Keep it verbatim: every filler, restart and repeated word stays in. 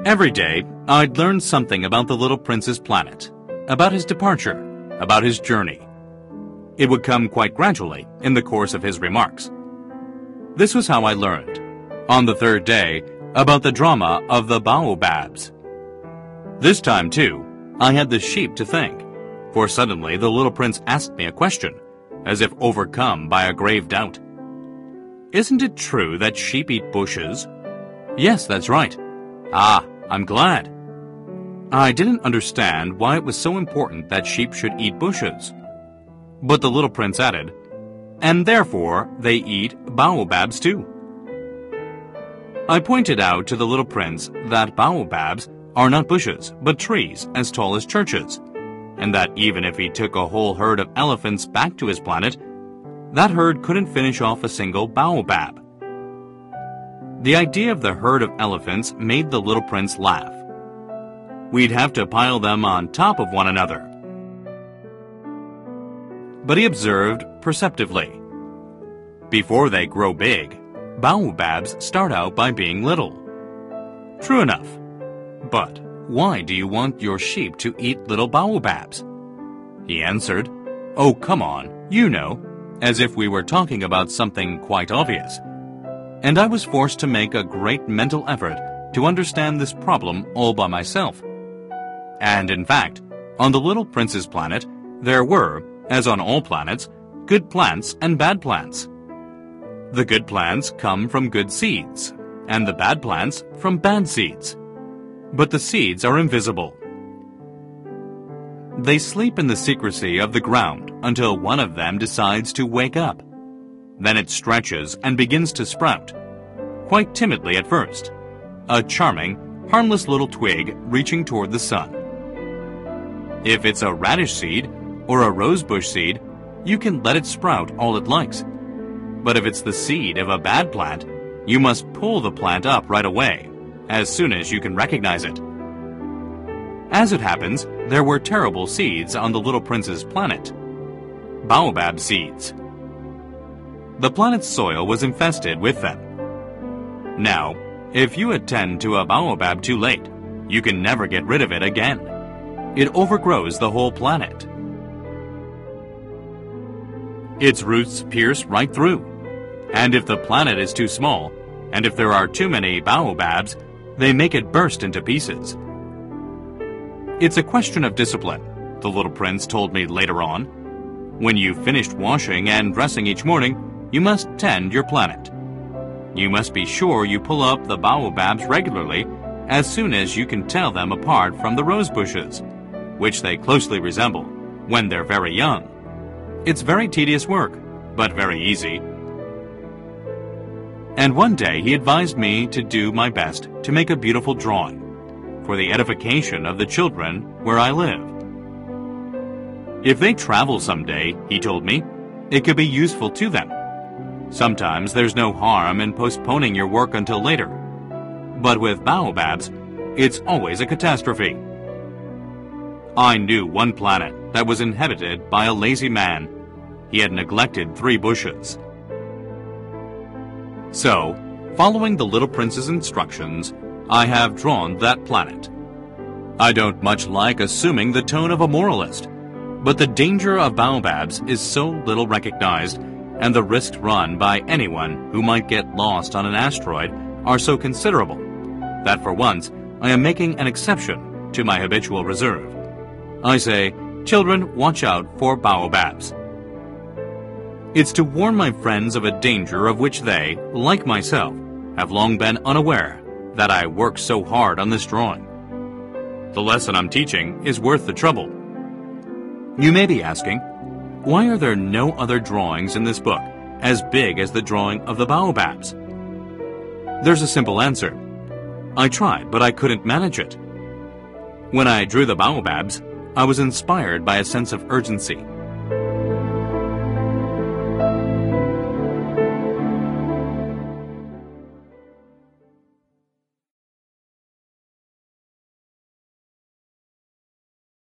Every day, I'd learn something about the Little Prince's planet, about his departure, about his journey. It would come quite gradually in the course of his remarks. This was how I learned, on the third day, about the drama of the baobabs. This time, too, I had the sheep to thank, for suddenly the little prince asked me a question, as if overcome by a grave doubt. Isn't it true that sheep eat bushes? Yes, that's right. Ah, I'm glad. I didn't understand why it was so important that sheep should eat bushes. But the little prince added, and therefore they eat baobabs too. I pointed out to the little prince that baobabs are not bushes, but trees as tall as churches, and that even if he took a whole herd of elephants back to his planet, that herd couldn't finish off a single baobab. The idea of the herd of elephants made the little prince laugh. We'd have to pile them on top of one another. But he observed perceptively. Before they grow big, baobabs start out by being little. True enough. But why do you want your sheep to eat little baobabs? He answered, Oh, come on, you know, as if we were talking about something quite obvious. And I was forced to make a great mental effort to understand this problem all by myself. And in fact, on the Little Prince's planet, there were, as on all planets, good plants and bad plants. The good plants come from good seeds, and the bad plants from bad seeds. But the seeds are invisible. They sleep in the secrecy of the ground until one of them decides to wake up. Then it stretches and begins to sprout, quite timidly at first, a charming, harmless little twig reaching toward the sun. If it's a radish seed or a rosebush seed, you can let it sprout all it likes. But if it's the seed of a bad plant, you must pull the plant up right away, as soon as you can recognize it. As it happens, there were terrible seeds on the Little Prince's planet. Baobab seeds. The planet's soil was infested with them. Now, if you attend to a baobab too late, you can never get rid of it again. It overgrows the whole planet. Its roots pierce right through. And if the planet is too small, and if there are too many baobabs, they make it burst into pieces. It's a question of discipline, the little prince told me later on. When you've finished washing and dressing each morning, you must tend your planet. You must be sure you pull up the baobabs regularly as soon as you can tell them apart from the rose bushes, which they closely resemble when they're very young. It's very tedious work, but very easy. And one day he advised me to do my best to make a beautiful drawing for the edification of the children where I live. If they travel someday, he told me, it could be useful to them. Sometimes there's no harm in postponing your work until later. But with baobabs, it's always a catastrophe. I knew one planet that was inhabited by a lazy man. He had neglected three bushes. So, following the little prince's instructions, I have drawn that planet. I don't much like assuming the tone of a moralist, but the danger of baobabs is so little recognized, and the risks run by anyone who might get lost on an asteroid are so considerable, that for once I am making an exception to my habitual reserve. I say, children, watch out for baobabs. It's to warn my friends of a danger of which they, like myself, have long been unaware that I work so hard on this drawing. The lesson I'm teaching is worth the trouble. You may be asking, why are there no other drawings in this book as big as the drawing of the baobabs? There's a simple answer. I tried, but I couldn't manage it. When I drew the baobabs, I was inspired by a sense of urgency.